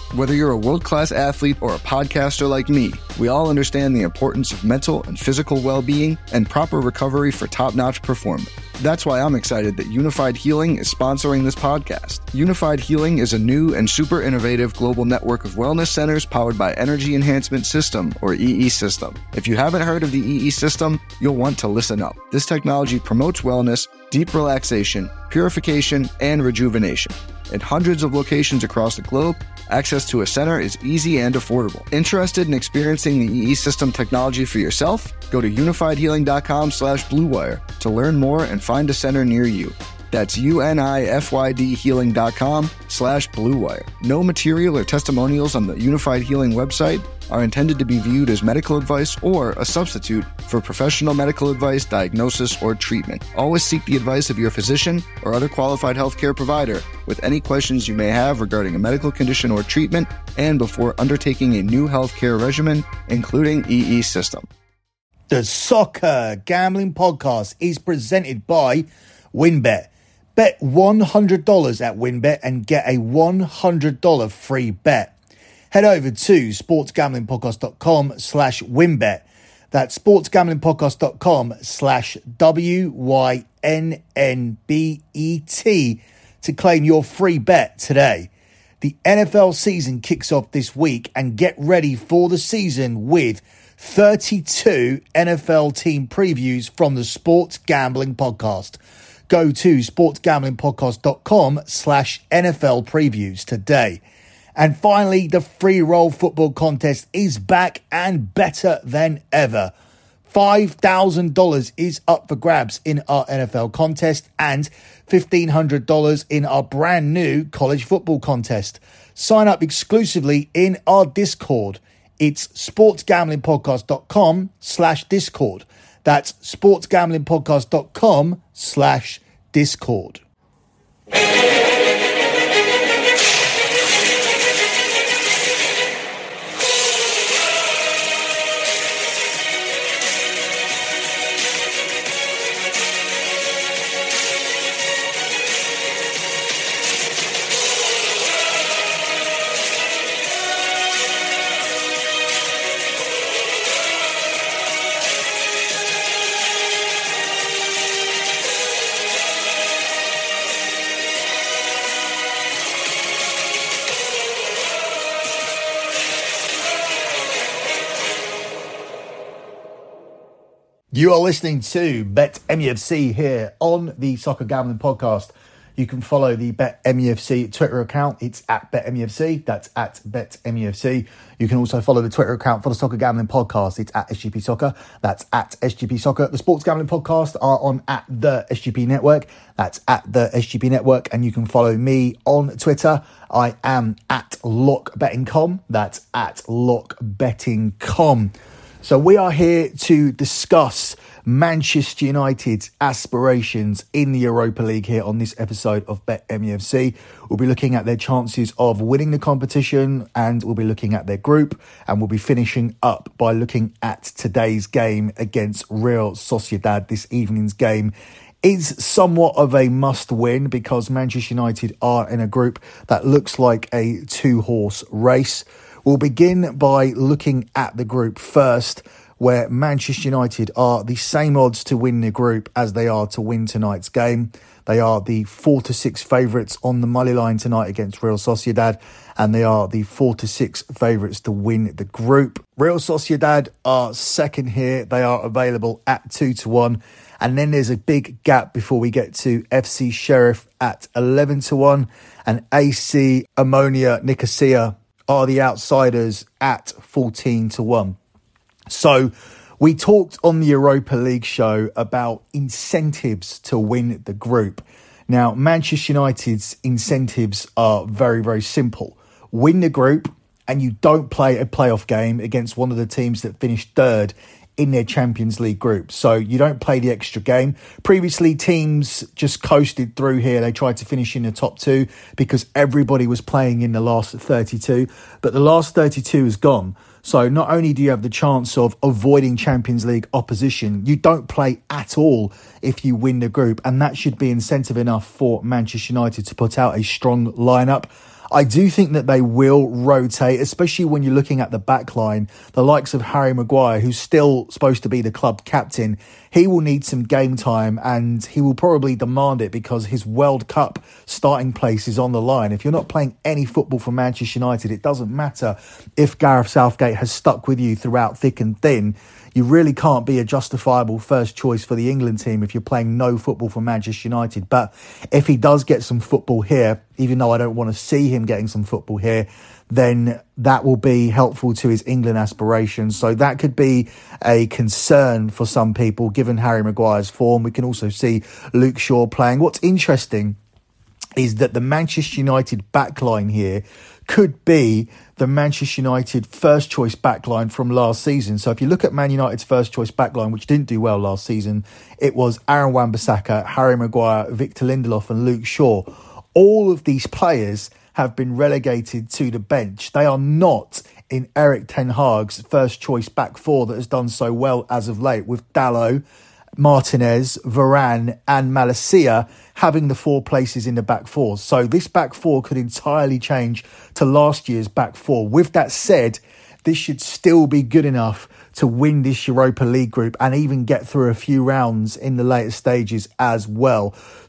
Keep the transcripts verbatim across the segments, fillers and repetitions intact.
Whether you're a world-class athlete or a podcaster like me, we all understand the importance of mental and physical well-being and proper recovery for top-notch performance. That's why I'm excited that Unified Healing is sponsoring this podcast. Unified Healing is a new and super innovative global network of wellness centers powered by Energy Enhancement System, or E E System. If you haven't heard of the E E System, you'll want to listen up. This technology promotes wellness, deep relaxation, purification, and rejuvenation. In hundreds of locations across the globe, access to a center is easy and affordable. Interested in experiencing the E E System technology for yourself? Go to unifiedhealing.com slash bluewire to learn more and find a center near you. That's U-N-I-F-Y-D healing.com slash bluewire. No material or testimonials on the Unified Healing website are intended to be viewed as medical advice or a substitute for professional medical advice, diagnosis, or treatment. Always seek the advice of your physician or other qualified healthcare provider with any questions you may have regarding a medical condition or treatment and before undertaking a new healthcare regimen, including E E System. The Soccer Gambling Podcast is presented by WynnBET. Bet one hundred dollars at WynnBET and get a one hundred dollars free bet. Head over to sportsgamblingpodcast.com slash WynnBET. That's sportsgamblingpodcast.com slash W Y N N B E T to claim your free bet today. The N F L season kicks off this week, and get ready for the season with thirty-two N F L team previews from the Sports Gambling Podcast. Go to sportsgamblingpodcast.com slash NFL previews today. And finally, the free roll football contest is back and better than ever. five thousand dollars is up for grabs in our N F L contest and fifteen hundred dollars in our brand new college football contest. Sign up exclusively in our Discord. It's sportsgamblingpodcast.com slash Discord. That's sportsgamblingpodcast.com slash Discord. You are listening to Bet M U F C here on the Soccer Gambling Podcast. You can follow the Bet M U F C Twitter account. It's at Bet M U F C. That's at Bet M U F C. You can also follow the Twitter account for the Soccer Gambling Podcast. It's at S G P Soccer. That's at S G P Soccer. The Sports Gambling Podcast are on at the S G P Network. That's at the S G P Network. And you can follow me on Twitter. I am at Lock Betting Com. That's at Lock Betting Com. So we are here to discuss Manchester United's aspirations in the Europa League here on this episode of Bet M U F C. We'll be looking at their chances of winning the competition, and we'll be looking at their group, and we'll be finishing up by looking at today's game against Real Sociedad. This evening's game is somewhat of a must win because Manchester United are in a group that looks like a two-horse race. We'll begin by looking at the group first, where Manchester United are the same odds to win the group as they are to win tonight's game. They are the four to six favourites on the money line tonight against Real Sociedad, and they are the four to six favourites to win the group. Real Sociedad are second here. They are available at two to one. And then there's a big gap before we get to F C Sheriff at eleven to one, and A C Ammonia Nicosia are the outsiders at fourteen to one. So we talked on the Europa League show about incentives to win the group. Now, Manchester United's incentives are very, very simple. Win the group and you don't play a playoff game against one of the teams that finished third in their Champions League group. So you don't play the extra game. Previously, teams just coasted through here. They tried to finish in the top two because everybody was playing in the last thirty-two. But the last thirty-two is gone. So not only do you have the chance of avoiding Champions League opposition, you don't play at all if you win the group. And that should be incentive enough for Manchester United to put out a strong lineup. I do think that they will rotate, especially when you're looking at the back line. The likes of Harry Maguire, who's still supposed to be the club captain, he will need some game time, and he will probably demand it because his World Cup starting place is on the line. If you're not playing any football for Manchester United, it doesn't matter if Gareth Southgate has stuck with you throughout thick and thin. You really can't be a justifiable first choice for the England team if you're playing no football for Manchester United. But if he does get some football here, even though I don't want to see him getting some football here, then that will be helpful to his England aspirations. So that could be a concern for some people, given Harry Maguire's form. We can also see Luke Shaw playing. What's interesting is that the Manchester United backline here could be the Manchester United first choice backline from last season. So if you look at Man United's first choice backline, which didn't do well last season, it was Aaron Wan-Bissaka, Harry Maguire, Victor Lindelof and Luke Shaw. All of these players have been relegated to the bench. They are not in Erik ten Hag's first choice back four that has done so well as of late, with Dalot, Martinez, Varane and Malacia having the four places in the back four. So this back four could entirely change to last year's back four. With that said, this should still be good enough to win this Europa League group and even get through a few rounds in the later stages as well.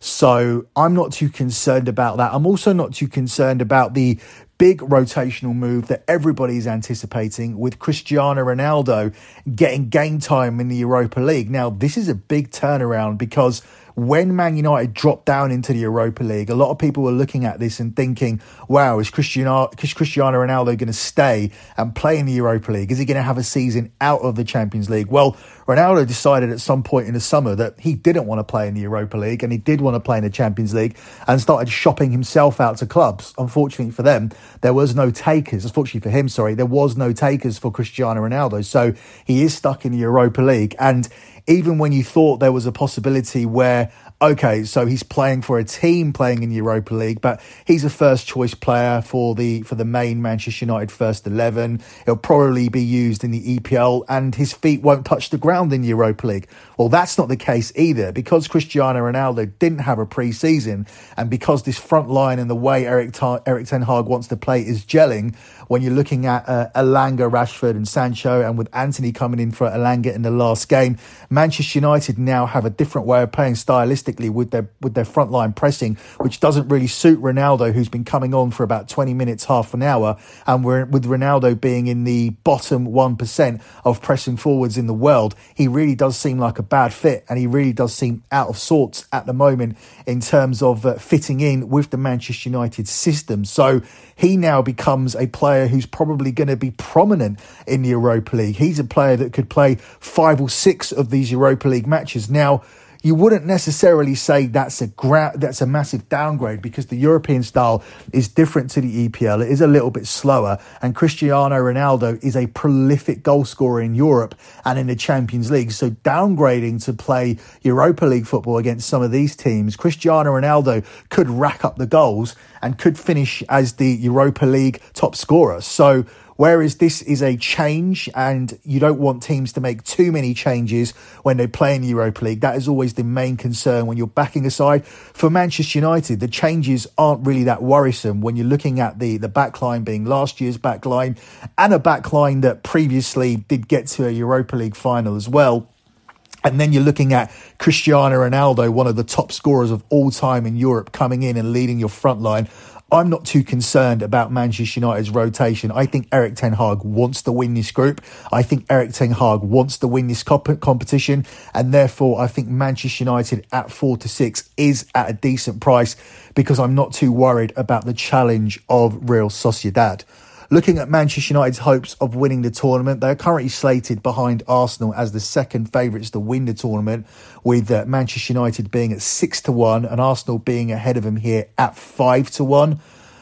So I'm not too concerned about that. I'm also not too concerned about the big rotational move that everybody's anticipating with Cristiano Ronaldo getting game time in the Europa League. Now, this is a big turnaround because when Man United dropped down into the Europa League, a lot of people were looking at this and thinking, wow, is Cristiano, is Cristiano Ronaldo going to stay and play in the Europa League? Is he going to have a season out of the Champions League? Well, Ronaldo decided at some point in the summer that he didn't want to play in the Europa League and he did want to play in the Champions League and started shopping himself out to clubs. Unfortunately for them, there was no takers. Unfortunately for him, sorry, there was no takers for Cristiano Ronaldo. So he is stuck in the Europa League. And even when you thought there was a possibility where, okay, so he's playing for a team playing in the Europa League, but he's a first choice player for the for the main Manchester United first eleven. He'll probably be used in the E P L and his feet won't touch the ground in the Europa League. Well, that's not the case either, because Cristiano Ronaldo didn't have a pre-season, and because this front line and the way Erik, Ta- Erik ten Hag wants to play is gelling. When you're looking at uh, Elanga, Rashford and Sancho, and with Anthony coming in for Elanga in the last game, Manchester United now have a different way of playing stylistically with their with their front line pressing, which doesn't really suit Ronaldo, who's been coming on for about twenty minutes, half an hour. And we're, with Ronaldo being in the bottom one percent of pressing forwards in the world, he really does seem like a bad fit, and he really does seem out of sorts at the moment in terms of uh, fitting in with the Manchester United system. So he now becomes a player who's probably going to be prominent in the Europa League. He's a player that could play five or six of these Europa League matches. Now, you wouldn't necessarily say that's a gra- that's a massive downgrade, because the European style is different to the E P L. It is a little bit slower, and Cristiano Ronaldo is a prolific goal scorer in Europe and in the Champions League. So downgrading to play Europa League football against some of these teams, Cristiano Ronaldo could rack up the goals and could finish as the Europa League top scorer. So whereas this is a change, and you don't want teams to make too many changes when they play in the Europa League. That is always the main concern when you're backing a side. For Manchester United, the changes aren't really that worrisome when you're looking at the, the backline being last year's backline, and a backline that previously did get to a Europa League final as well. And then you're looking at Cristiano Ronaldo, one of the top scorers of all time in Europe, coming in and leading your front line. I'm not too concerned about Manchester United's rotation. I think Erik ten Hag wants to win this group. I think Erik ten Hag wants to win this comp- competition. And therefore, I think Manchester United at four to six is at a decent price, because I'm not too worried about the challenge of Real Sociedad. Looking at Manchester United's hopes of winning the tournament, they're currently slated behind Arsenal as the second favourites to win the tournament, with uh, Manchester United being at six to one and Arsenal being ahead of them here at five to one.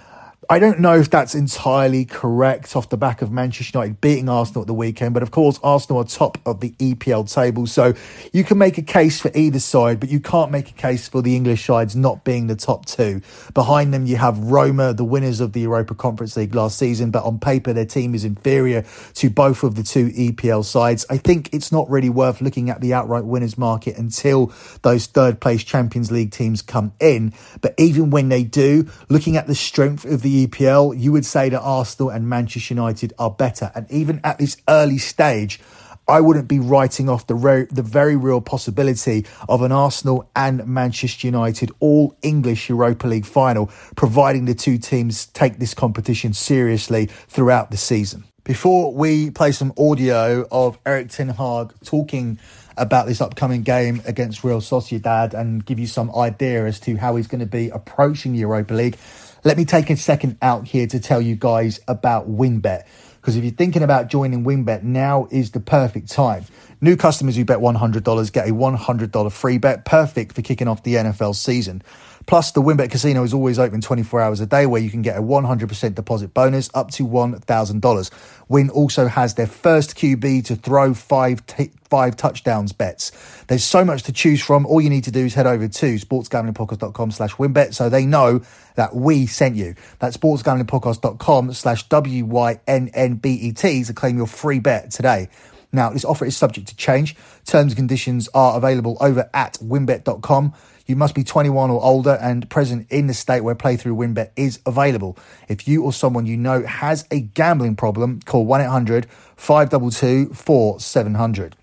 I don't know if that's entirely correct off the back of Manchester United beating Arsenal at the weekend, but of course Arsenal are top of the E P L table, so you can make a case for either side, but you can't make a case for the English sides not being the top two. Behind them you have Roma, the winners of the Europa Conference League last season, but on paper their team is inferior to both of the two E P L sides. I think it's not really worth looking at the outright winners market until those third place Champions League teams come in, but even when they do, looking at the strength of the E P L, you would say that Arsenal and Manchester United are better. And even at this early stage, I wouldn't be writing off the re- the very real possibility of an Arsenal and Manchester United all English Europa League final, providing the two teams take this competition seriously throughout the season. Before we play some audio of Erik ten Hag talking about this upcoming game against Real Sociedad and give you some idea as to how he's going to be approaching the Europa League, let me take a second out here to tell you guys about WynnBET. Because if you're thinking about joining WynnBET, now is the perfect time. New customers who bet one hundred dollars get a one hundred dollars free bet, perfect for kicking off the N F L season. Plus, the WynnBET casino is always open twenty-four hours a day, where you can get a one hundred percent deposit bonus up to one thousand dollars. Wynn also has their first Q B to throw five t- five touchdowns bets. There's so much to choose from. All you need to do is head over to sportsgamblingpodcast.com slash WynnBET so they know that we sent you. That's sportsgamblingpodcast.com slash W Y N N B E T to claim your free bet today. Now, this offer is subject to change. Terms and conditions are available over at wynnbet dot com. You must be twenty-one or older and present in the state where playthrough WynnBET is available. If you or someone you know has a gambling problem, call one eight hundred five two two four seven zero zero.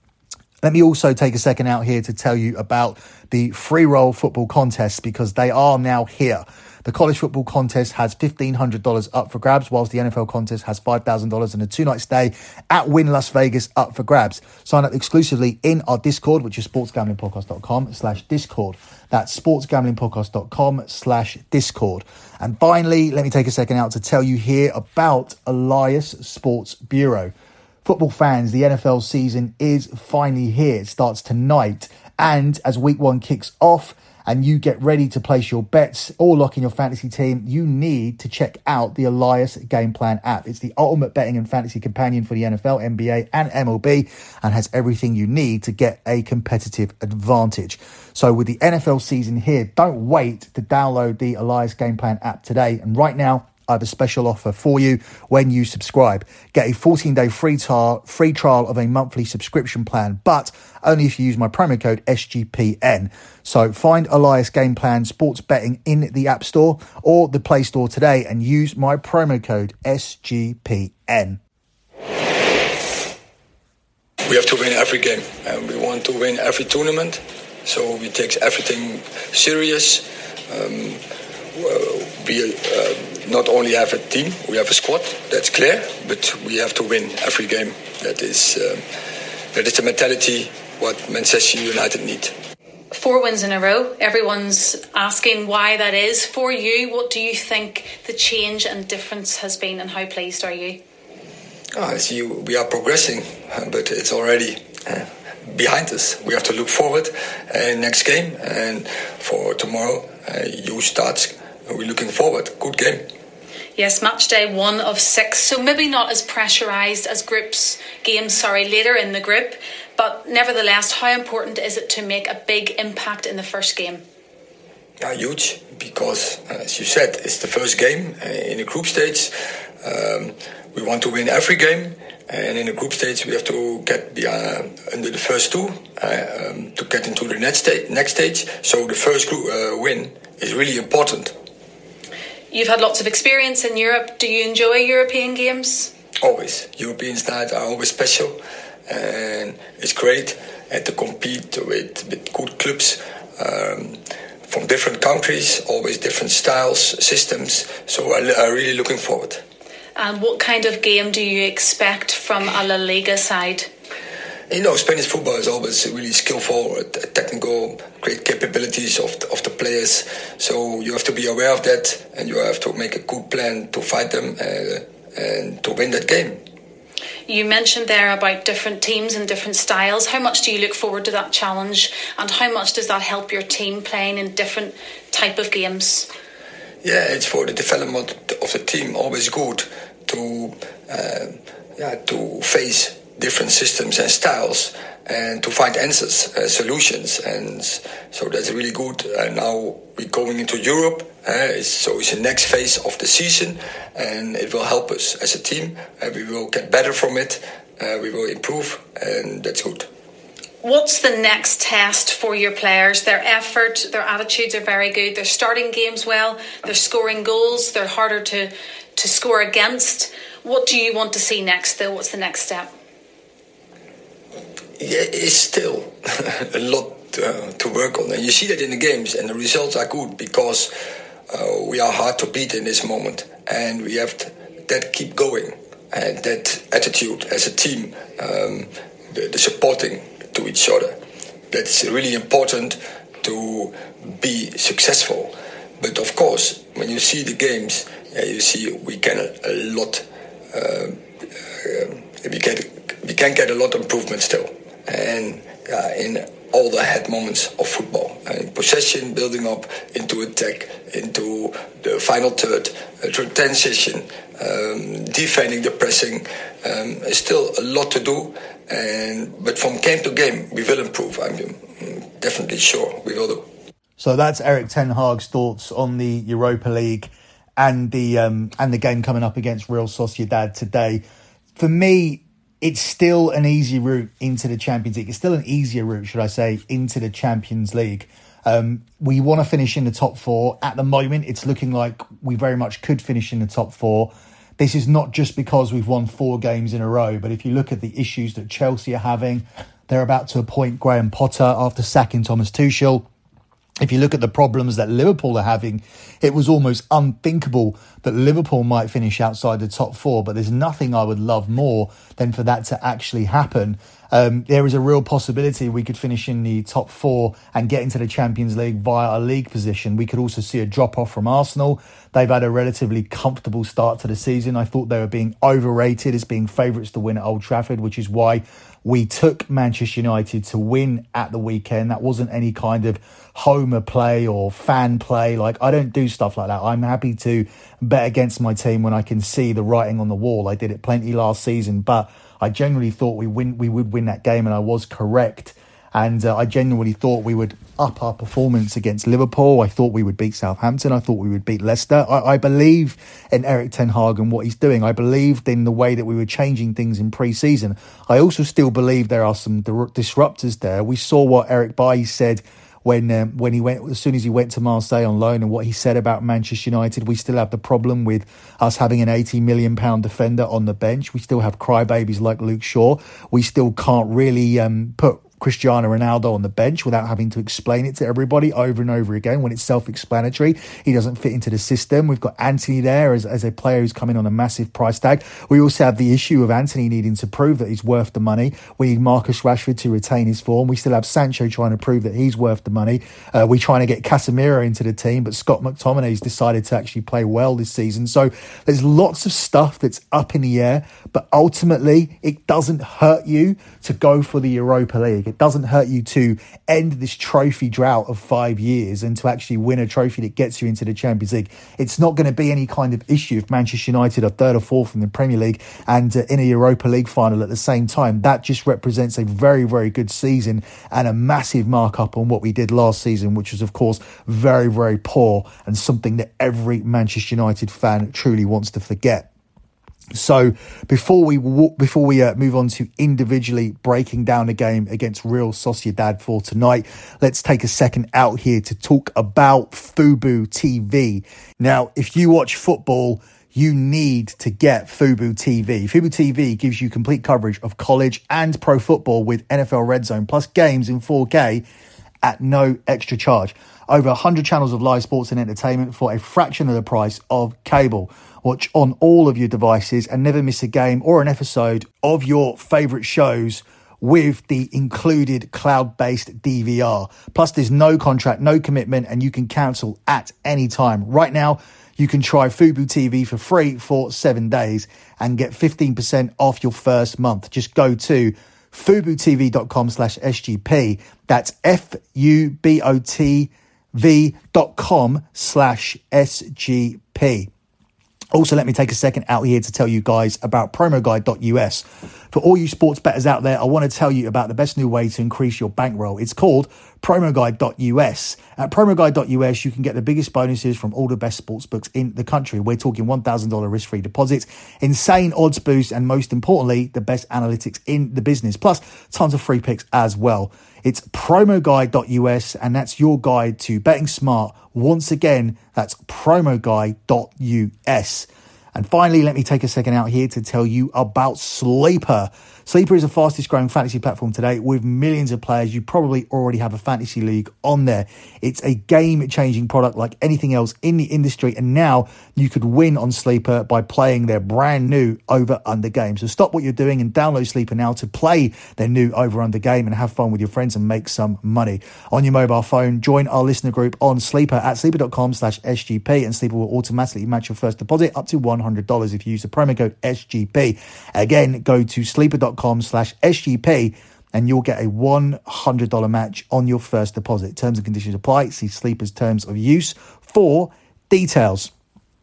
Let me also take a second out here to tell you about the free roll football contests, because they are now here. The college football contest has fifteen hundred dollars up for grabs, whilst the N F L contest has five thousand dollars and a two-night stay at Wynn Las Vegas up for grabs. Sign up exclusively in our Discord, which is sportsgamblingpodcast.com slash Discord. That's sportsgamblingpodcast.com slash Discord. And finally, let me take a second out to tell you here about Elias Sports Bureau. Football fans, the N F L season is finally here. It starts tonight. And as week one kicks off, and you get ready to place your bets or lock in your fantasy team, you need to check out the Elias Game Plan app. It's the ultimate betting and fantasy companion for the N F L, N B A and M L B, and has everything you need to get a competitive advantage. So with the N F L season here, don't wait to download the Elias Game Plan app today. And right now, I have a special offer for you when you subscribe. Get a fourteen-day free trial, free trial of a monthly subscription plan, but only if you use my promo code S G P N. So find Elias Game Plan Sports Betting in the App Store or the Play Store today and use my promo code S G P N. We have to win every game, and we want to win every tournament. So we take everything serious. Um, we uh, not only have a team, we have a squad, that's clear, but we have to win every game. That is uh, that is the mentality what Manchester United need. Four wins in a row. Everyone's asking why that is. For you, what do you think the change and difference has been, and how pleased are you? Oh, I see we are progressing, but it's already uh, behind us. We have to look forward uh, next game, and for tomorrow, uh, you start. We're looking forward. Good game. Yes, match day one of six, so maybe not as pressurised as groups games, sorry, later in the group, but nevertheless, how important is it to make a big impact in the first game? Yeah, huge, because uh, as you said, it's the first game uh, in the group stage. Um, we want to win every game, and in the group stage we have to get the, uh, under the first two uh, um, to get into the next stage. Next stage. So the first group, uh, win is really important. You've had lots of experience in Europe. Do you enjoy European games? Always. European nights are always special, and it's great uh, to compete with, with good clubs um, from different countries, always different styles, systems. So I'm really looking forward. And what kind of game do you expect from a La Liga side? You know, Spanish football is always really skillful, technical, great capabilities of the, of the players. So you have to be aware of that, and you have to make a good plan to fight them uh, and to win that game. You mentioned there about different teams and different styles. How much do you look forward to that challenge, and how much does that help your team playing in different type of games? Yeah, it's for the development of the team always good to uh, yeah to face different systems and styles and to find answers, uh, solutions, and so that's really good. Uh, now we're going into Europe, uh, it's, so it's the next phase of the season, and it will help us as a team. Uh, we will get better from it, uh, we will improve, and that's good. What's the next test for your players? Their effort, their attitudes are very good. They're starting games well. They're scoring goals. They're harder to, to score against. What do you want to see next, though? What's the next step? Yeah, it's still a lot uh, to work on. And you see that in the games, and the results are good because uh, we are hard to beat in this moment. And we have to, that keep going. And that attitude as a team, um, the, the supporting to each other. That's really important to be successful. But of course, when you see the games, yeah, you see we can a, a lot. Uh, uh, we can we can get a lot of improvement still, and uh, in all the head moments of football, and possession, building up into attack, into the final third, uh, transition, um, defending the pressing. Um, there's still a lot to do. And but from game to game, we will improve. I'm definitely sure we will do. So that's Erik ten Hag's thoughts on the Europa League and the um, and the game coming up against Real Sociedad today. For me, it's still an easy route into the Champions League. It's still an easier route, should I say, into the Champions League. Um, we want to finish in the top four. At the moment, it's looking like we very much could finish in the top four. This is not just because we've won four games in a row, but if you look at the issues that Chelsea are having, they're about to appoint Graham Potter after sacking Thomas Tuchel. If you look at the problems that Liverpool are having, it was almost unthinkable that Liverpool might finish outside the top four, but there's nothing I would love more than for that to actually happen. Um, there is a real possibility we could finish in the top four and get into the Champions League via a league position. We could also see a drop-off from Arsenal. They've had a relatively comfortable start to the season. I thought they were being overrated as being favourites to win at Old Trafford, which is why we took Manchester United to win at the weekend. That wasn't any kind of homer play or fan play. Like, I don't do stuff like that. I'm happy to bet against my team when I can see the writing on the wall. I did it plenty last season, but I genuinely thought we win. We would win that game, and I was correct. And uh, I genuinely thought we would up our performance against Liverpool. I thought we would beat Southampton. I thought we would beat Leicester. I, I believe in Erik ten Hag and what he's doing. I believed in the way that we were changing things in pre-season. I also still believe there are some disruptors there. We saw what Eric Bailly said when um, when he went, as soon as he went to Marseille on loan, and what he said about Manchester United. We still have the problem with us having an eighty million pound defender on the bench. We still have crybabies like Luke Shaw. We still can't really um, put Cristiano Ronaldo on the bench without having to explain it to everybody over and over again when it's self-explanatory. He doesn't fit into the system. We've got Antony there as, as a player who's coming on a massive price tag. We also have the issue of Antony needing to prove that he's worth the money. We need Marcus Rashford to retain his form. We still have Sancho trying to prove that he's worth the money. Uh, we're trying to get Casemiro into the team, but Scott McTominay's decided to actually play well this season. So there's lots of stuff that's up in the air, but ultimately it doesn't hurt you to go for the Europa League. It doesn't hurt you to end this trophy drought of five years and to actually win a trophy that gets you into the Champions League. It's not going to be any kind of issue if Manchester United are third or fourth in the Premier League and uh, in a Europa League final at the same time. That just represents a very, very good season and a massive markup on what we did last season, which was, of course, very, very poor and something that every Manchester United fan truly wants to forget. So before we before we uh, move on to individually breaking down the game against Real Sociedad for tonight, let's take a second out here to talk about Fubo T V. Now, if you watch football, you need to get Fubo T V. Fubo T V gives you complete coverage of college and pro football with N F L Red Zone, plus games in four K at no extra charge. Over one hundred channels of live sports and entertainment for a fraction of the price of cable. Watch on all of your devices and never miss a game or an episode of your favourite shows with the included cloud-based D V R. Plus, there's no contract, no commitment, and you can cancel at any time. Right now, you can try Fubo T V for free for seven days and get fifteen percent off your first month. Just go to FuboTV.com slash SGP. That's F-U-B-O-T-V dot com slash S-G-P. Also, let me take a second out here to tell you guys about promo guide dot U S. For all you sports bettors out there, I want to tell you about the best new way to increase your bankroll. It's called promo guide dot U S. At promo guide dot U S, you can get the biggest bonuses from all the best sports books in the country. We're talking one thousand dollars risk-free deposits, insane odds boosts, and most importantly, the best analytics in the business, plus tons of free picks as well. It's promo guide dot U S, and that's your guide to betting smart. Once again, that's promo guide dot U S. And finally, let me take a second out here to tell you about Sleeper. Sleeper is the fastest growing fantasy platform today with millions of players. You probably already have a fantasy league on there. It's a game-changing product like anything else in the industry. And now you could win on Sleeper by playing their brand new over-under game. So stop what you're doing and download Sleeper now to play their new over-under game and have fun with your friends and make some money. On your mobile phone, join our listener group on Sleeper at sleeper.com slash SGP, and Sleeper will automatically match your first deposit up to one hundred dollars if you use the promo code S G P. Again, go to sleeper.com slash SGP and you'll get a one hundred dollars match on your first deposit. Terms and conditions apply. See Sleeper's terms of use for details.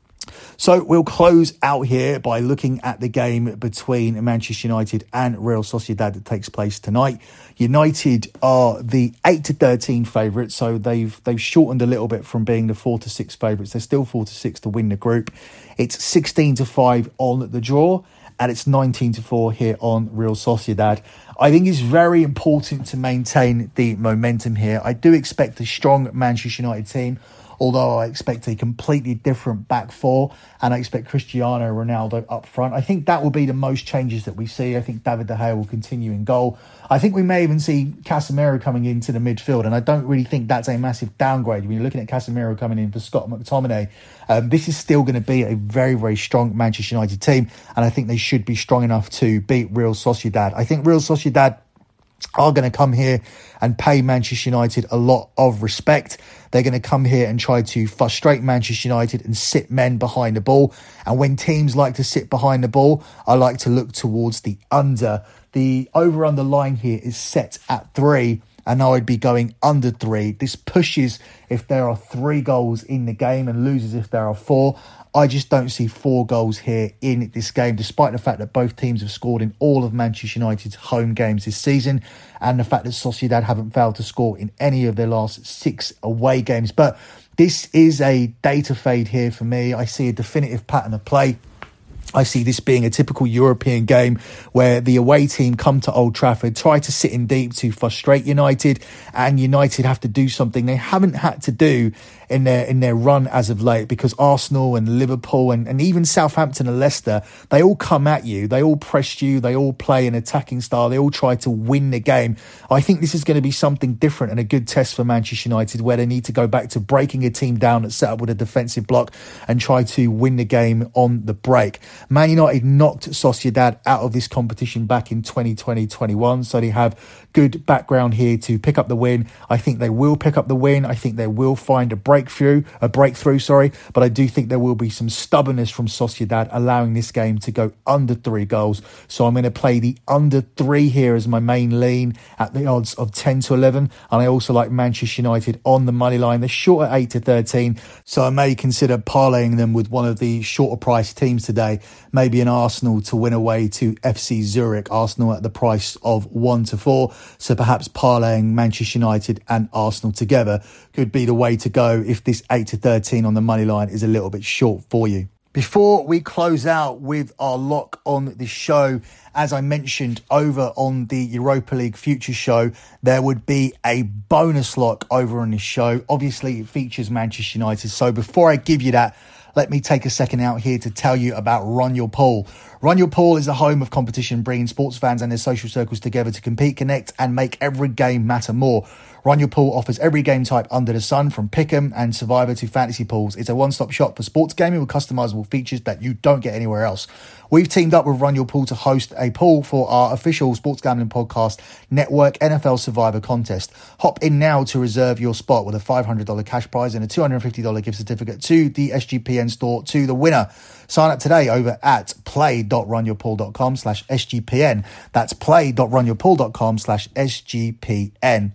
So we'll close out here by looking at the game between Manchester United and Real Sociedad that takes place tonight. United are the eight to thirteen favourites, so they've they've shortened a little bit from being the four to six favourites. They're still four to six to win the group. It's sixteen to five on the draw, and it's nineteen to four here on Real Sociedad. I think it's very important to maintain the momentum here. I do expect a strong Manchester United team, although I expect a completely different back four, and I expect Cristiano Ronaldo up front. I think that will be the most changes that we see. I think David De Gea will continue in goal. I think we may even see Casemiro coming into the midfield, and I don't really think that's a massive downgrade. When you're looking at Casemiro coming in for Scott McTominay, um, this is still going to be a very, very strong Manchester United team, and I think they should be strong enough to beat Real Sociedad. I think Real Sociedad are going to come here and pay Manchester United a lot of respect. They're going to come here and try to frustrate Manchester United and sit men behind the ball. And when teams like to sit behind the ball, I like to look towards the under. The over-under line here is set at three, and I would be going under three. This pushes if there are three goals in the game and loses if there are four. I just don't see four goals here in this game, despite the fact that both teams have scored in all of Manchester United's home games this season, and the fact that Sociedad haven't failed to score in any of their last six away games. But this is a data fade here for me. I see a definitive pattern of play. I see this being a typical European game where the away team come to Old Trafford, try to sit in deep to frustrate United, and United have to do something they haven't had to do in their in their run as of late, because Arsenal and Liverpool and, and even Southampton and Leicester, they all come at you, they all press you, they all play an attacking style, they all try to win the game. I think this is going to be something different and a good test for Manchester United, where they need to go back to breaking a team down that's set up with a defensive block and try to win the game on the break. Man United knocked Sociedad out of this competition back in twenty twenty twenty-one, so they have good background here to pick up the win. I think they will pick up the win. I think they will find a breakthrough, a breakthrough, sorry, but I do think there will be some stubbornness from Sociedad, allowing this game to go under three goals. So I'm going to play the under three here as my main lean at the odds of ten to eleven, and I also like Manchester United on the money line. They're short at eight to thirteen, so I may consider parlaying them with one of the shorter price teams today. Maybe an Arsenal to win away to F C Zurich. Arsenal at the price of one to four. So perhaps parlaying Manchester United and Arsenal together could be the way to go if this eight to thirteen on the money line is a little bit short for you. Before we close out with our lock on the show, as I mentioned over on the Europa League Future show, there would be a bonus lock over on this show. Obviously, it features Manchester United. So before I give you that, let me take a second out here to tell you about Run Your Pool. Run Your Pool is the home of competition, bringing sports fans and their social circles together to compete, connect, and make every game matter more. Run Your Pool offers every game type under the sun, from Pick'em and Survivor to fantasy pools. It's a one-stop shop for sports gaming with customizable features that you don't get anywhere else. We've teamed up with Run Your Pool to host a pool for our official sports gambling podcast network N F L Survivor contest. Hop in now to reserve your spot with a five hundred dollars cash prize and a two hundred fifty dollars gift certificate to the S G P N store to the winner. Sign up today over at play.runyourpool.com slash SGPN. That's play.runyourpool.com slash SGPN.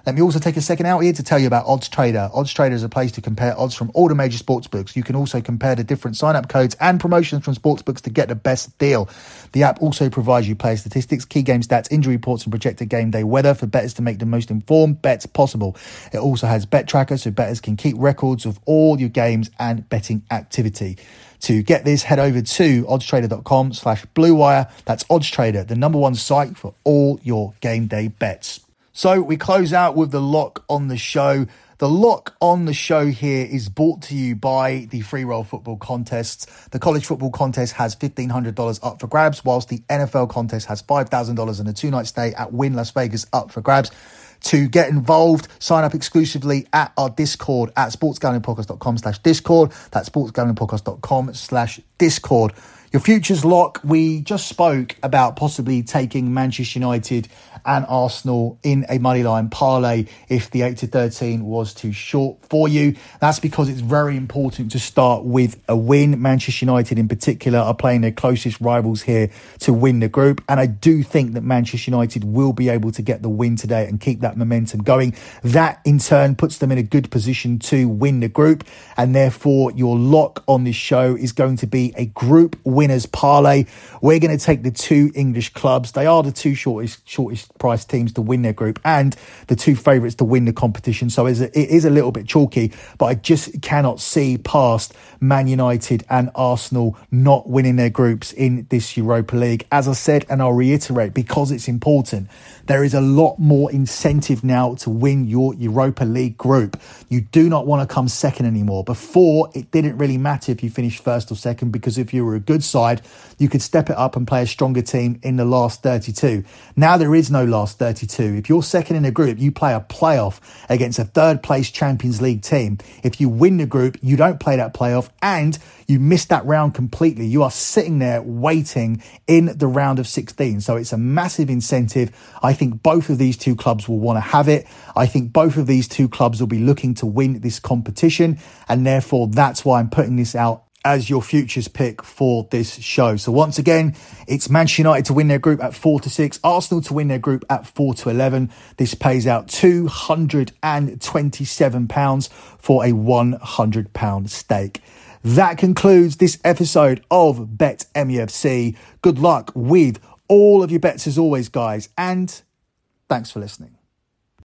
Let me also take a second out here to tell you about Odds Trader. Odds Trader is a place to compare odds from all the major sportsbooks. You can also compare the different sign-up codes and promotions from sportsbooks to get the best deal. The app also provides you player statistics, key game stats, injury reports, and projected game day weather for bettors to make the most informed bets possible. It also has bet trackers so bettors can keep records of all your games and betting activity. To get this, head over to oddstrader.com slash bluewire. That's OddsTrader, the number one site for all your game day bets. So we close out with the lock on the show. The lock on the show here is brought to you by the free roll football contests. The college football contest has fifteen hundred dollars up for grabs, whilst the N F L contest has five thousand dollars and a two-night stay at Wynn Las Vegas up for grabs. To get involved, sign up exclusively at our Discord at sportsgamblingpodcast.com slash Discord. That's sportsgamblingpodcast.com slash Discord. Your futures lock, we just spoke about possibly taking Manchester United and Arsenal in a moneyline parlay if the eight to thirteen was too short for you. That's because it's very important to start with a win. Manchester United in particular are playing their closest rivals here to win the group. And I do think that Manchester United will be able to get the win today and keep that momentum going. That in turn puts them in a good position to win the group. And therefore your lock on this show is going to be a group winners parlay. We're going to take the two English clubs. They are the two shortest, shortest price teams to win their group and the two favourites to win the competition. So it is a little bit chalky, but I just cannot see past Man United and Arsenal not winning their groups in this Europa League. As I said, and I'll reiterate because it's important, there is a lot more incentive now to win your Europa League group. You do not want to come second anymore. Before, it didn't really matter if you finished first or second because if you were a good side, you could step it up and play a stronger team in the last thirty-two. Now there is no last thirty-two. If you're second in a group, you play a playoff against a third place Champions League team. If you win the group, you don't play that playoff and you miss that round completely. You are sitting there waiting in the round of sixteen. So it's a massive incentive. I think both of these two clubs will want to have it. I think both of these two clubs will be looking to win this competition. And therefore, that's why I'm putting this out as your futures pick for this show. So once again, it's Manchester United to win their group at four to six, Arsenal to win their group at four to eleven. This pays out two hundred twenty-seven pounds for a one hundred pound stake. That concludes this episode of Bet M U F C. Good luck with all of your bets as always, guys, and thanks for listening.